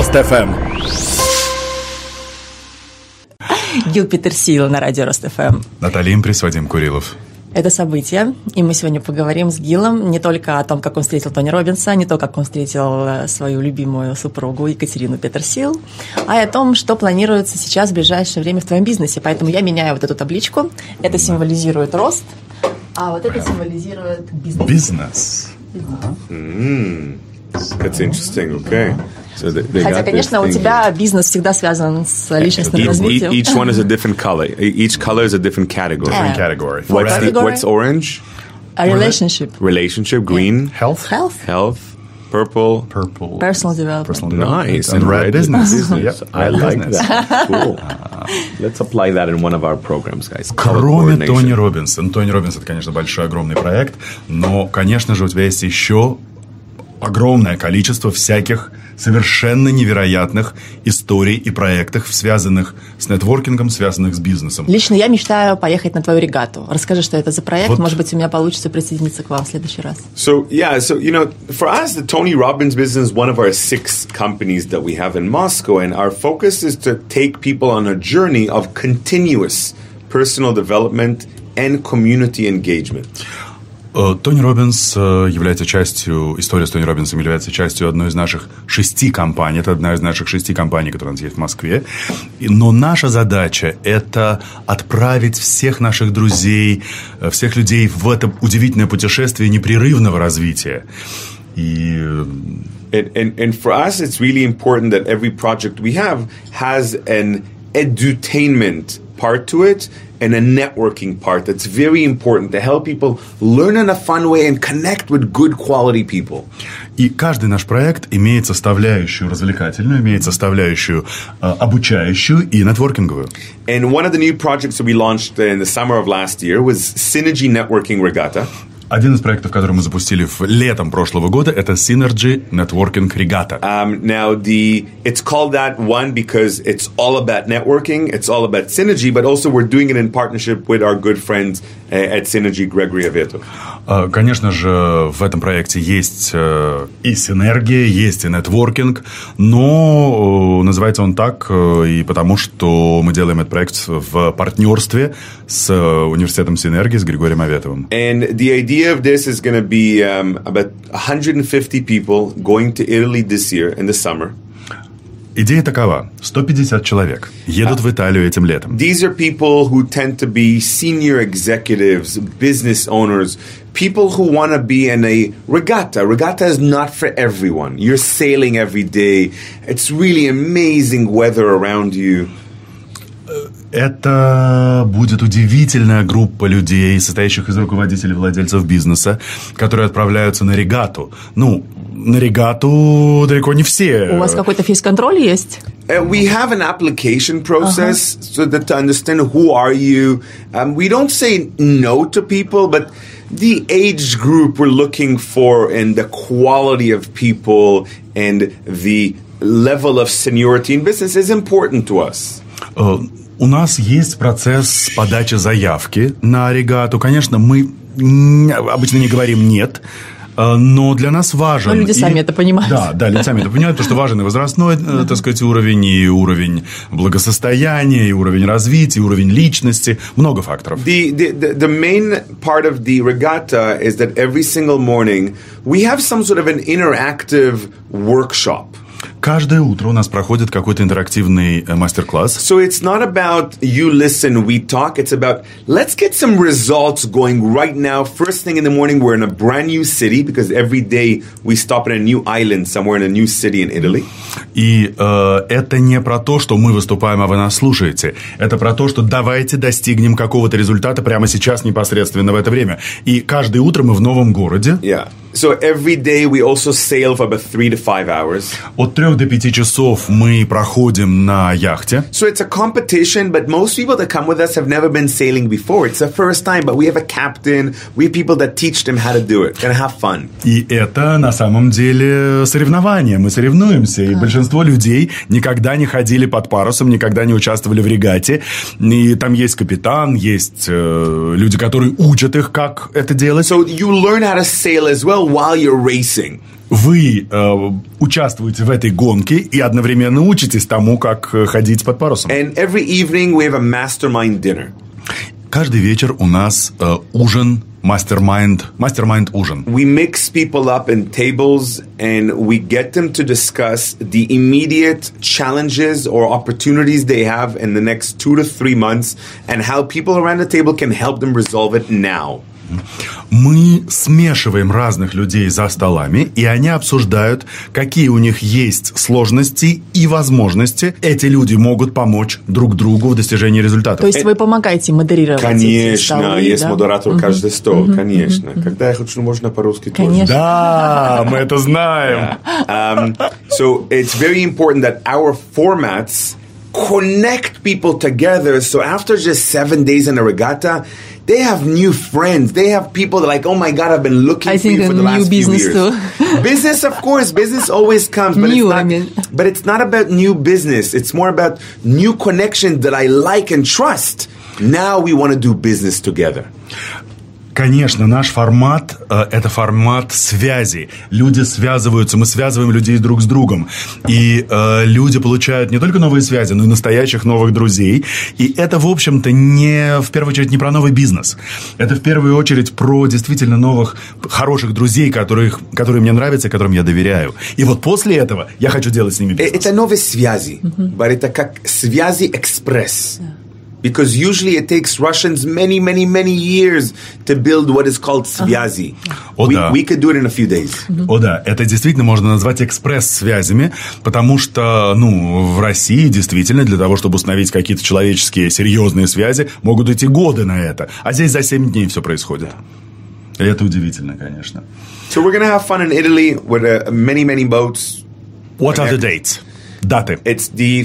Рост.ФМ. Гил Петерсил на радио Рост.ФМ. Наталья Импрес, Вадим Курилов. Это «События», и мы сегодня поговорим с Гилом не только о том, как он встретил Тони Роббинса, не то, как он встретил свою любимую супругу Екатерину Петерсил, а и о том, что планируется сейчас в ближайшее время в твоем бизнесе. Поэтому я меняю вот эту табличку. Это символизирует рост, а вот это символизирует бизнес. Бизнес. That's interesting, okay. So Хотя, конечно, у тебя бизнес всегда связан с личностным развитием. Each one is a different color. Each color is a different category. Different category. What's orange? A relationship. Relationship, green. Health. Health. Purple. Personal development. Nice. And red business. Yep. I like that. Cool. Let's apply that in one of our programs, guys. Кроме Тони Роббинса. Тони Роббинс — это, конечно, большой, огромный проект, но, конечно же, у тебя есть еще огромное количество всяких совершенно невероятных историй и проектов, связанных с нетворкингом, связанных с бизнесом. Лично я мечтаю поехать на твою регату. Расскажи, что это за проект. Вот. Может быть, у меня получится присоединиться к вам в следующий раз. So for us, the Tony Robbins business is one of our 6 companies that we have in Moscow, and our focus is to take people on a journey of continuous personal development and community engagement. Тони Роббинс является частью, история с Тони Роббинсом является частью одной из наших 6 компаний. Это одна из наших 6 компаний, которые у нас есть в Москве. Но наша задача – это отправить всех наших друзей, всех людей в это удивительное путешествие непрерывного развития. And for us, it's really important that every project we have has an edutainment part to it and a networking part that's very important to help people learn in a fun way and connect with good quality people. И каждый наш проект имеет составляющую развлекательную, имеет составляющую обучающую и нетворкинговую. And one of the new projects that we launched in the summer of last year was Synergy Networking Regatta. Один из проектов, который мы запустили летом прошлого года, это Synergy Networking Regatta. Now, it's called that one because it's all about networking, it's all about synergy, but also we're doing it in partnership with our good friends at Synergy, Gregory Avetov. Конечно же, в этом проекте есть и синергия, есть и нетворкинг, но называется он так и потому, что мы делаем этот проект в партнерстве с университетом Синергии, с Григорием Аветовым. And the idea of this is going to be about 150 people going to Italy this year in the summer. Идея такова. 150 человек едут в Италию этим летом. These are people who tend to be senior executives, business owners, people who want to be in a regatta. Regatta is not for everyone. You're sailing every day. It's really amazing weather around you. Это будет удивительная группа людей, состоящих из руководителей и владельцев бизнеса, которые отправляются на регату. На регату далеко не все. У вас какой-то фейс-контроль есть? We have an application process so that to understand who are you. We don't say no to people, but the age group we're looking for and the quality of people and the level of seniority in business is important to us. У нас есть процесс подачи заявки на регату. Конечно, мы обычно не говорим «нет», но для нас важен... Но люди сами это понимают. Да, люди сами это понимают, потому что важен и возрастной, так сказать, уровень, и уровень благосостояния, и уровень развития, и уровень личности. Много факторов. The main part of the regatta is that every single morning we have some sort of an interactive workshop. Каждое утро у нас проходит какой-то интерактивный мастер-класс. So it's not about you listen, we talk. It's about let's get some results going right now. First thing in the morning, we're in a brand new city because every day we stop at a new island somewhere in a new city in Italy. И это не про то, что мы выступаем, а вы нас слушаете. Это про то, что давайте достигнем какого-то результата прямо сейчас, непосредственно в это время. И каждое утро мы в новом городе. Yeah. So every day we also sail for about 3 to 5 hours. От 3 до 5 часов мы проходим на яхте. So it's a competition, but most people that come with us have never been sailing before. It's the first time, but we have a captain. We have people that teach them how to do it and have fun. И это на самом деле соревнование. Мы соревнуемся, и большинство людей никогда не ходили под парусом, никогда не участвовали в регате. И там есть капитан, есть люди, которые учат их, как это делать. So you learn how to sail as well while you're racing. вы участвуете в этой гонке и одновременно учитесь тому, как ходить под парусом. And every evening we have a mastermind dinner. Каждый вечер у нас ужин, mastermind ужин. We mix people up in tables and we get them to discuss the immediate challenges or opportunities they have in the next 2 to 3 months and how people around the table can help them resolve it now. Мы смешиваем разных людей за столами, и они обсуждают, какие у них есть сложности и возможности. Эти люди могут помочь друг другу в достижении результатов. То есть вы помогаете модерировать эти столы? Конечно, есть модератор каждый стол, конечно. Когда я хочу, можно по-русски тоже. Да, мы это знаем. So it's very important that our formats connect people together. So after just 7 days in a regatta, they have new friends. They have people that are like, oh my God, I've been looking for you for the last few years. Too. Business, of course, business always comes. But it's not about new business. It's more about new connections that I like and trust. Now we want to do business together. Конечно, наш формат – это формат связи. Люди связываются, мы связываем людей друг с другом. И люди получают не только новые связи, но и настоящих новых друзей. И это, в общем-то, в первую очередь не про новый бизнес. Это в первую очередь про действительно новых, хороших друзей, которые мне нравятся, которым я доверяю. И вот после этого я хочу делать с ними бизнес. Это новые связи, but это как связи-экспресс. Because usually it takes Russians many, many, many years to build what is called связи. We could do it in a few days. О да, это действительно можно назвать экспресс-связями, потому что, в России действительно для того, чтобы установить какие-то человеческие серьезные связи, могут идти годы на это. А здесь за 7 дней все происходит. И это удивительно, конечно. So we're going to have fun in Italy with many, many boats. What are the dates? Даты. It's the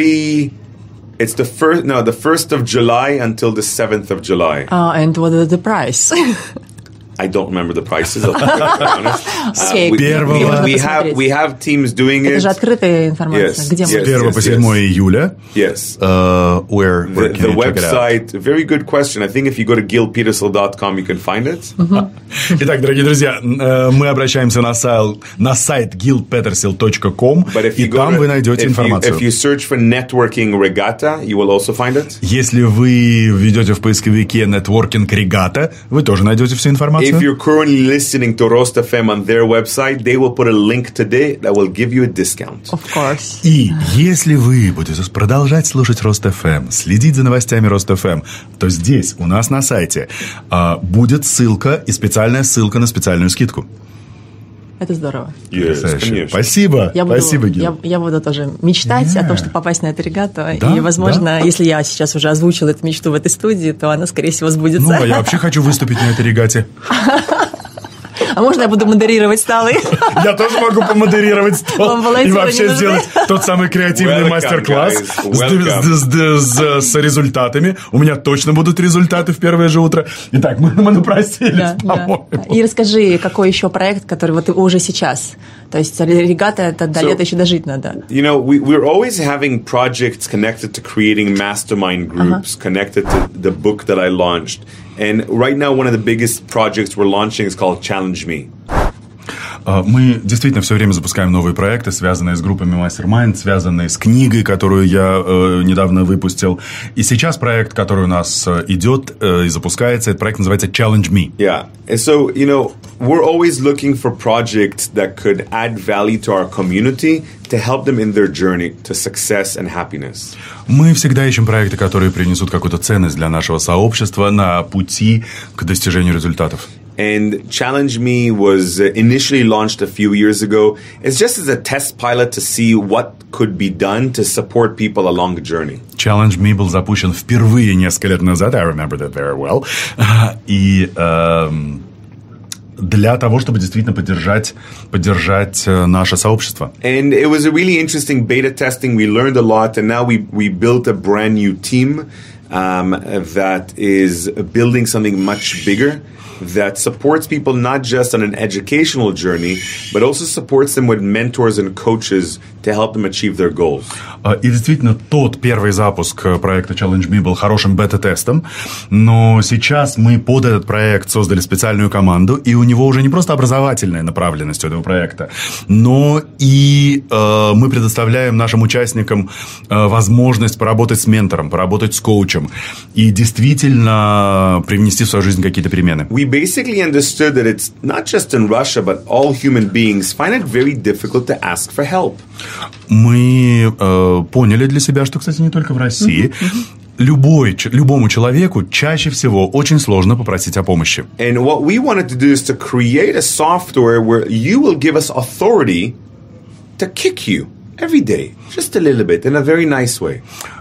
1st of July until the 7th of July. And what is the price? I don't remember the prices. I'll be honest. We have teams doing it. Это же открытая информация. Где мы? С 1 по 7 июля. Yes. Where can the you website, check it out? very good question. I think if you go to gilpetersel.com, you can find it. Итак, дорогие друзья, мы обращаемся на сайт gilpetersel.com, и там вы найдете информацию. If you search for networking regatta, you will also find it. Если вы введете в поисковике networking regatta, вы тоже найдете всю информацию. If you're currently listening to Rost FM on their website, they will put a link today that will give you a discount. Of course. И если вы будете продолжать слушать Рост FM, следить за новостями Рост FM, то здесь, у нас на сайте, будет ссылка и специальная ссылка на специальную скидку. Это здорово. Yes, спасибо. Спасибо, Гил. Я буду тоже мечтать о том, чтобы попасть на эту регатту. Да, и, возможно, если я сейчас уже озвучила эту мечту в этой студии, то она, скорее всего, сбудется. А я вообще хочу выступить на этой регате. А можно я буду модерировать столы? Я тоже могу помодерировать стол и вообще сделать тот самый креативный мастер-класс с результатами. У меня точно будут результаты в первое же утро. Итак, мы напросились, по-моему. И расскажи, какой еще проект, который вот уже сейчас? То есть регата, это до лета еще дожить надо. We're always having projects connected to creating mastermind groups, connected to the book that I launched. And right now, one of the biggest projects we're launching is called Challenge Me. Мы действительно все время запускаем новые проекты, связанные с группами Mastermind, связанные с книгой, которую я недавно выпустил. И сейчас проект, который у нас идет и запускается, этот проект называется Challenge Me. Yeah. And so, we're always looking for projects that could add value to our community to help them in their journey to success and happiness. Мы всегда ищем проекты, которые принесут какую-то ценность для нашего сообщества на пути к достижению результатов. And Challenge Me was initially launched a few years ago. It's just as a test pilot to see what could be done to support people along the journey. Challenge Me был запущен впервые несколько лет назад. I remember that very well. И для того, чтобы действительно поддержать наше сообщество. And it was a really interesting beta testing. We learned a lot, and now we built a brand new team that is building something much bigger, that supports people not just on an educational journey, but also supports them with mentors and coaches to help them achieve their goals. И действительно, тот первый запуск проекта Challenge Me был хорошим бета-тестом, но сейчас мы под этот проект создали специальную команду, и у него уже не просто образовательная направленность у этого проекта, но и мы предоставляем нашим участникам возможность поработать с ментором, поработать с коучем и действительно привнести в свою жизнь какие-то перемены. We basically understood that it's not just in Russia, but all human beings find it very difficult to ask for help. Мы поняли для себя, что, кстати, не только в России, любому человеку чаще всего очень сложно попросить о помощи. And what we wanted to do is to create a software where you will give us authority to kick you every day, just a little bit, in a very nice way.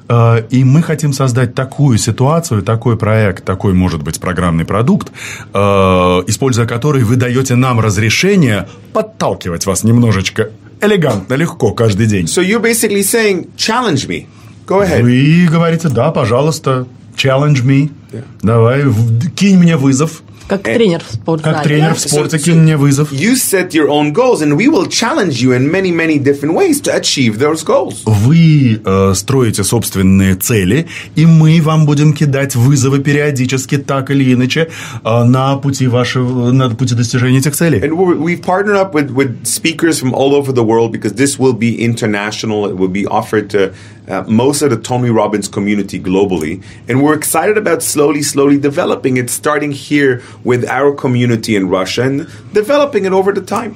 И мы хотим создать такую ситуацию, такой проект, такой, может быть, программный продукт, используя который вы даете нам разрешение подталкивать вас немножечко элегантно, легко каждый день. So you're basically saying, challenge me. Go ahead. Вы говорите, да, пожалуйста, challenge me. Yeah. Давай, кинь мне вызов. Как тренер в спорте. Как тренер в спорте, кинь мне вызов. You set your own goals, and we will challenge you in many, many different ways to achieve those goals. Вы строите собственные цели, и мы вам будем кидать вызовы периодически, так или иначе, на пути достижения этих целей. And we've partnered up with speakers from all over the world because this will be international. It will be offered to most of the Tony Robbins community globally. And we're excited about slowly developing it, starting here with our community in Russia and developing it over the time.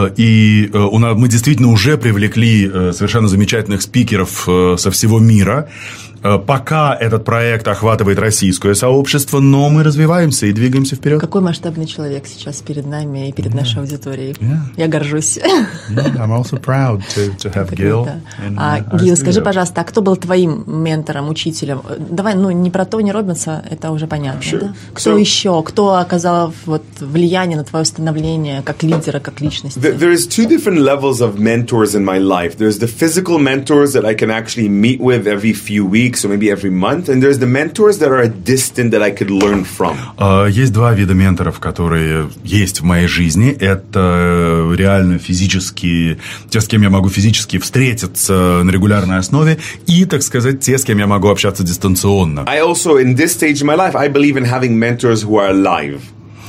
И мы действительно уже привлекли совершенно замечательных спикеров со всего мира. Пока этот проект охватывает российское сообщество, но мы развиваемся и двигаемся вперед. Какой масштабный человек сейчас перед нами и перед нашей аудиторией. Я горжусь. I'm also proud to have Gil. Гил, скажи, пожалуйста, а кто был твоим ментором, учителем? Давай, не про Тони Роббинса, это уже понятно. Sure. Да? Кто еще? Кто оказал влияние на твое становление как лидера, как личности? There's two different levels of mentors in my life. There's the physical mentors that I can actually meet with every few weeks or maybe every month, and there's the mentors that are distant that I could learn from. Есть два вида менторов, которые есть в моей жизни. Это реально физические, те, с кем я могу физически встретиться на регулярной основе, и, так сказать, те, с кем я могу общаться дистанционно. I also, in this stage of my life, I believe in having mentors who are alive.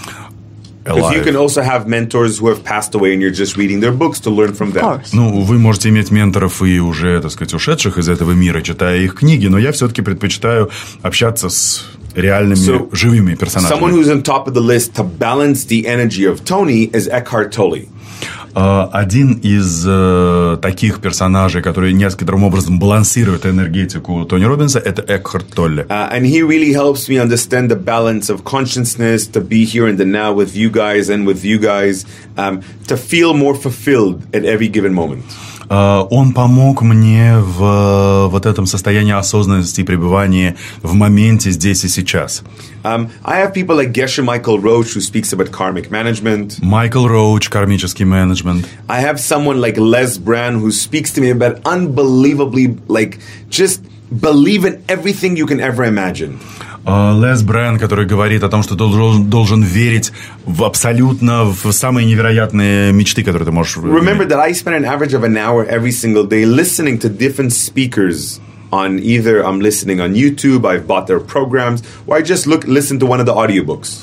Because you can also have mentors who have passed away and you're just reading their books to learn from them. Вы можете иметь менторов и уже, так сказать, ушедших из этого мира, читая их книги, но я все-таки предпочитаю общаться с реальными, живыми персонажами. Someone who's on top of the list to balance the energy of Tony is Eckhart Tolle. Один из таких персонажей, который некоторым образом балансирует энергетику Тони Роббинса, это Экхарт Толле. And he really helps me understand the balance of consciousness, to be here in the now with you guys and with you guys, to feel more fulfilled at every given moment. Он помог мне в вот этом состоянии осознанности и пребывания в моменте здесь и сейчас. I have people like Geshe Michael Roach who speaks about karmic management. Майкл Роуч, кармический менеджмент. I have someone like Les Brown who speaks to me about unbelievably, like, just believe in everything you can ever imagine. Лес Брэн, который говорит о том, что ты должен верить в абсолютно в самые невероятные мечты, которые ты можешь... Remember that I spend an average of an hour every single day listening to different speakers on either I'm listening on YouTube, I've bought their programs, or I just listen to one of the audiobooks.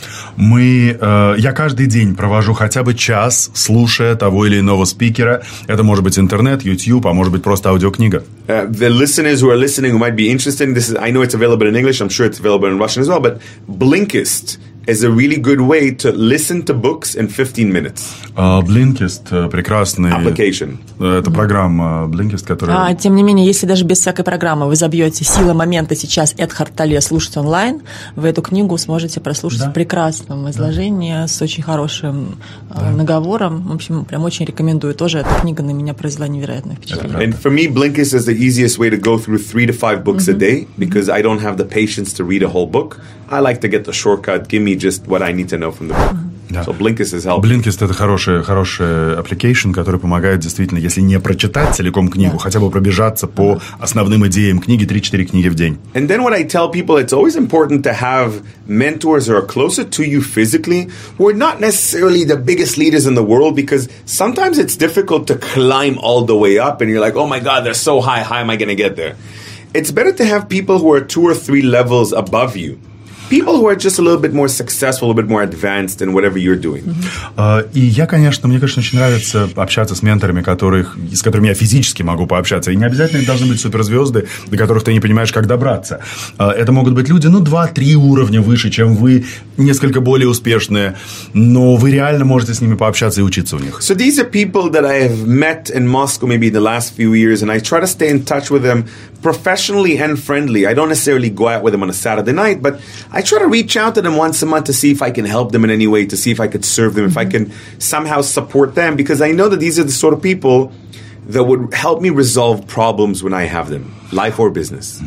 Я каждый день провожу хотя бы час, слушая того или иного спикера. Это может быть интернет, YouTube, а может быть просто аудиокнига. The listeners who are listening who might be interested in this, I know it's available in English, I'm sure it's available in Russian as well, but Blinkist is a really good way to listen to books in 15 minutes. Blinkist прекрасный... Application. Это программа Blinkist, которая... Тем не менее, если даже без всякой программы вы забьете «Сила момента сейчас» Экхарт Толле слушать онлайн, вы эту книгу сможете прослушать в прекрасном изложении, с очень хорошим наговором. В общем, прям очень рекомендую. Тоже эта книга на меня произвела невероятное впечатление. And for me, Blinkist is the easiest way to go through 3 to 5 books a day, because I don't have the patience to read a whole book. I like to get the shortcut, give me just what I need to know from the book. Да. So Blinkist is helping. Blinkist — это хороший application, который помогает действительно, если не прочитать целиком книгу, хотя бы пробежаться по основным идеям книги, 3-4 книги в день. And then what I tell people, it's always important to have mentors who are closer to you physically, who are not necessarily the biggest leaders in the world, because sometimes it's difficult to climb all the way up and you're like, oh my God, they're so high, how am I going to get there? It's better to have people who are 2 or 3 levels above you. People who are just a little bit more successful, a little bit more advanced in whatever you're doing. И мне, конечно, очень нравится общаться с менторами, с которыми я физически могу пообщаться. И не обязательно это должны быть суперзвезды, до которых ты не понимаешь, как добраться. Это могут быть люди, 2-3 уровня выше, чем вы, несколько более успешные, но вы реально можете с ними пообщаться и учиться у них. So these are people that I have met in Moscow maybe in the last few years, and I try to stay in touch with them professionally and friendly. I don't necessarily go out with them on a Saturday night, but I try to reach out to them once a month to see if I can help them in any way, to see if I could serve them, if I can somehow support them, because I know that these are the sort of people that would help me resolve problems when I have them, life or business.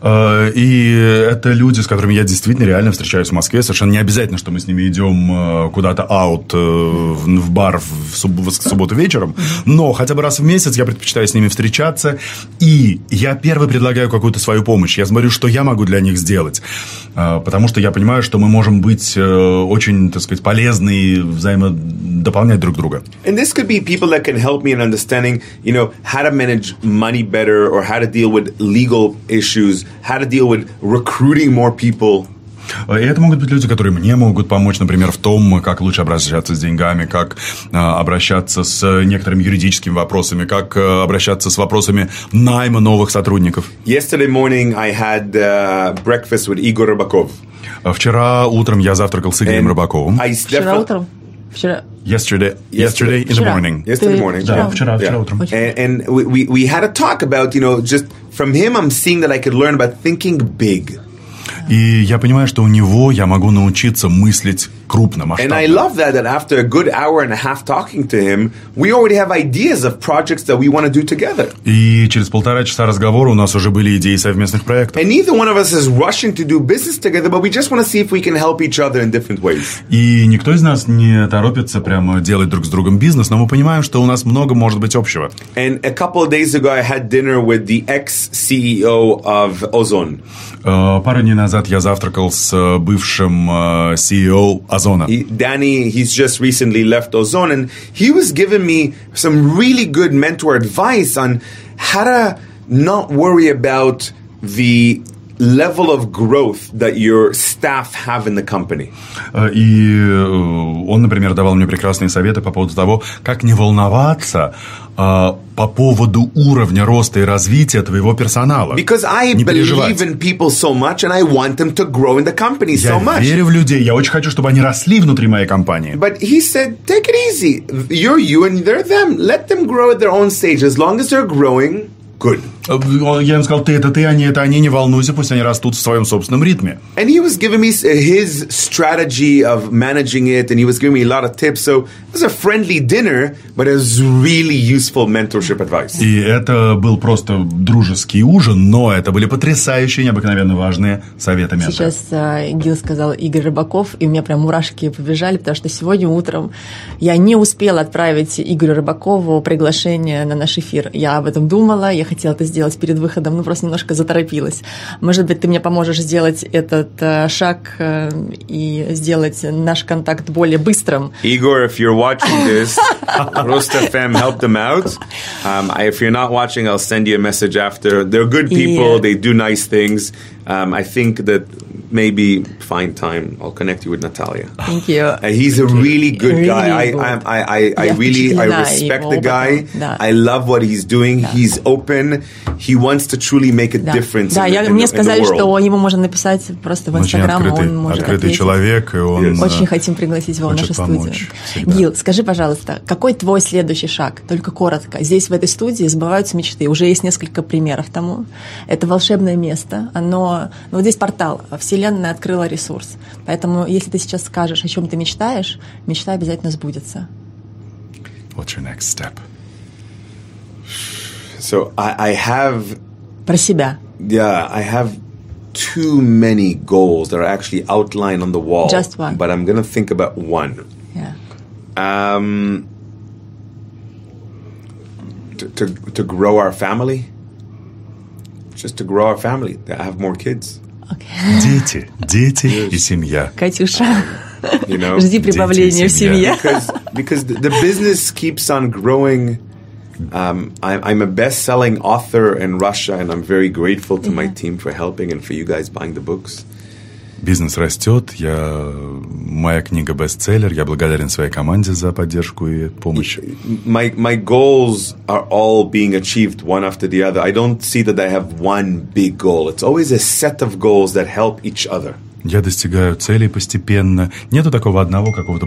И это люди, с которыми я действительно реально встречаюсь в Москве. Совершенно не обязательно, что мы с ними идем куда-то аут в бар в субботу вечером, но хотя бы раз в месяц я предпочитаю с ними встречаться, и я первый предлагаю какую-то свою помощь. Я смотрю, что я могу для них сделать, потому что я понимаю, что мы можем быть очень, так сказать, полезны и взаимодополнять друг друга. And this could be people that can help me in understanding, how to manage money better, or how to deal with legal issues, how to deal with recruiting more people. И это могут быть люди, которые мне могут помочь, например, в том, как лучше обращаться с деньгами, как обращаться с некоторыми юридическими вопросами, как обращаться с вопросами найма новых сотрудников. Yesterday morning I had breakfast with Igor Rybakov. Вчера утром я завтракал с Игорем Рыбаковым. Вчера утром? Yesterday in the morning. Yesterday morning. Да, вчера утром. And we had a talk about, just from him I'm seeing that I could learn about thinking big. И я понимаю, что у него я могу научиться мыслить крупно, масштабно. And I love that after a good hour and a half talking to him, we already have ideas of projects that we want to do together. И через 1,5 часа разговора у нас уже были идеи совместных проектов. And neither one of us is rushing to do business together, but we just want to see if we can help each other in different ways. И никто из нас не торопится прямо делать друг с другом бизнес, но мы понимаем, что у нас много может быть общего. And a couple of days ago I had dinner with the ex-CEO of Ozon. Пару дней назад я завтракал с бывшим CEO Озона. Danny, he's just recently left Ozon, and he was giving me some really good mentor advice on how to not worry about the level of growth that your staff have in the company. И он, например, давал мне прекрасные советы по поводу того, как не волноваться по поводу уровня роста и развития твоего персонала. Because I believe in people so much, and I want them to grow in the company so much. Я верю в людей, я очень хочу, чтобы они росли внутри моей компании. But he said, take it easy. You're you and they're them. Let them grow at their own stage. As long as they're growing, good. Я им сказал, ты это ты, они это они, не волнуйся, пусть они растут в своем собственном ритме. And he was giving me his strategy of managing it, and he was giving me a lot of tips. So it was a friendly dinner, but it was really useful mentorship advice. И это был просто дружеский ужин, но это были потрясающие, необыкновенно важные советы ментора. Сейчас Гил сказал Игорь Рыбаков, и у меня прям мурашки побежали, потому что сегодня утром я не успела отправить Игорю Рыбакову приглашение на наш эфир. Я об этом думала, я хотела это сделать перед выходом, но просто немножко заторопилась. Может быть, ты мне поможешь сделать этот шаг и сделать наш контакт более быстрым. Igor, if you're watching this, Roast FM helped them out. If you're not watching, I'll send you a message after. They're good people. They do nice things. I think that maybe find time. I'll connect you with Natalia. Thank you. He's a really good guy. I respect the guy. I love what he's doing. He's open. He wants to truly make a difference in the world. Мне сказали, что ему можно написать просто в Инстаграм, он может открытый человек, и он очень хотим пригласить его в нашу студию. Гил, скажи, пожалуйста, какой твой следующий шаг? Только коротко. Здесь, в этой студии, сбываются мечты. Уже есть несколько примеров тому. Это волшебное место. Вот здесь портал. Вселенная открыла ресурс. Поэтому, если ты сейчас скажешь, о чем ты мечтаешь, мечта обязательно сбудется. What's your next step? So I have... Про себя. Yeah, I have too many goals that are actually outlined on the wall. Just one. But I'm going to think about one. Yeah. To grow our family. Just to grow our family, to have more kids. Okay. Дети и семья. Катюша, жди прибавления в семье. Because the business keeps on growing. I'm a best-selling author in Russia, and I'm very grateful to my team for helping and for you guys buying the books. Бизнес растет, моя книга бестселлер, я благодарен своей команде за поддержку и помощь. My goals are all being achieved one after the other. I don't see that I have one big goal. It's always a set of goals that help each other. Я достигаю целей постепенно. Нету такого одного какого-то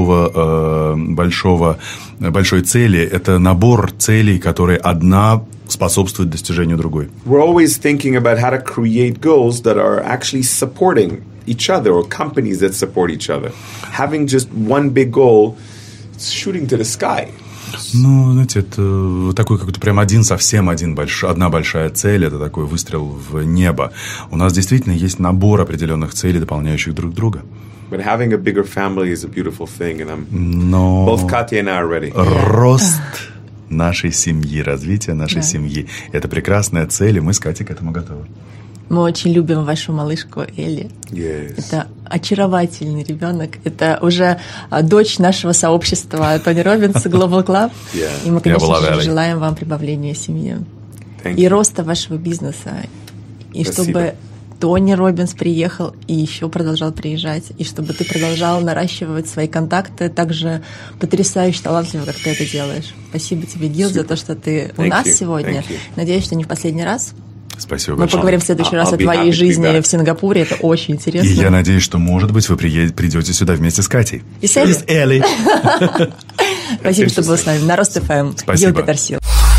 большой цели. Это набор целей, которые одна способствует достижению другой. We're always thinking about how to create goals that are actually supporting each other or companies that support each other. Having just one big goal, it's shooting to the sky. Ну, знаете, это такой какой-то прям одна большая цель, это такой выстрел в небо. У нас действительно есть набор определенных целей, дополняющих друг друга. But having a bigger family is a beautiful thing, and both Katya and I are ready. Рост нашей семьи, развитие нашей семьи – это прекрасная цель, и мы с Катей к этому готовы. Мы очень любим вашу малышку Элли. Yes. Это очаровательный ребенок. Это уже дочь нашего сообщества Тони Роббинс, Global Club. И мы, конечно же, желаем вам прибавления в семье. И роста вашего бизнеса. И чтобы Тони Роббинс приехал и еще продолжал приезжать. И чтобы ты продолжал наращивать свои контакты так же потрясающе талантливо, как ты это делаешь. Спасибо тебе, Гил, за то, что ты у нас сегодня. Надеюсь, что не в последний раз. Спасибо большое. Мы поговорим в следующий раз о твоей жизни в Сингапуре. Это очень интересно. И я надеюсь, что, может быть, вы придете сюда вместе с Катей. И с Элли. Элли. Спасибо, что был с нами. На Рост ФМ. Спасибо. Гил Петерсил.